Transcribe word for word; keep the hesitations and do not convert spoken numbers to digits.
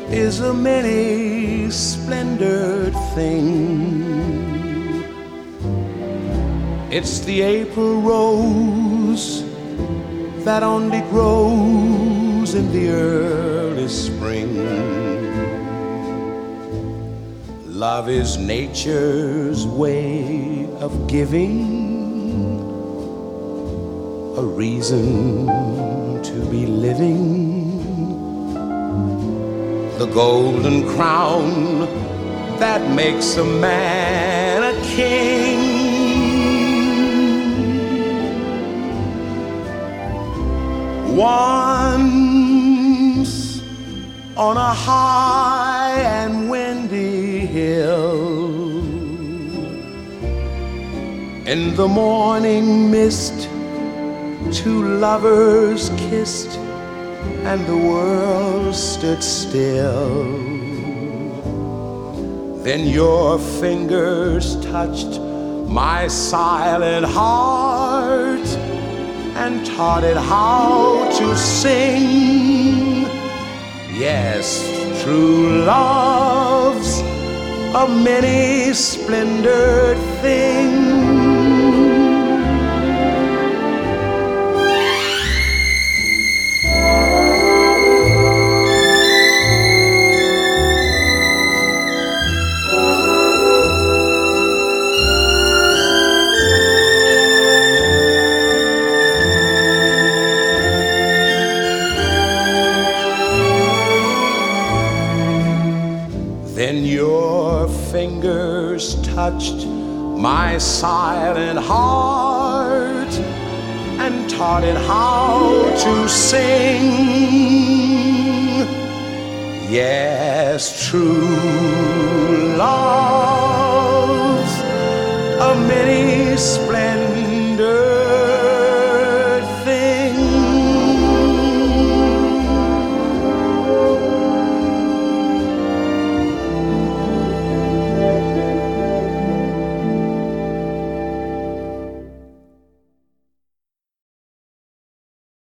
is a many splendored thing. It's the April rose that only grows in the early spring. Love is nature's way of giving a reason to be living. The golden crown that makes a man a king. Once on a high and windy hill, in the morning mist, two lovers kissed and the world stood still. Then your fingers touched my silent heart and taught it how to sing. Yes, true love's a many splendored thing. Then your fingers touched my silent heart and taught it how to sing. Yes, true love's a many splendid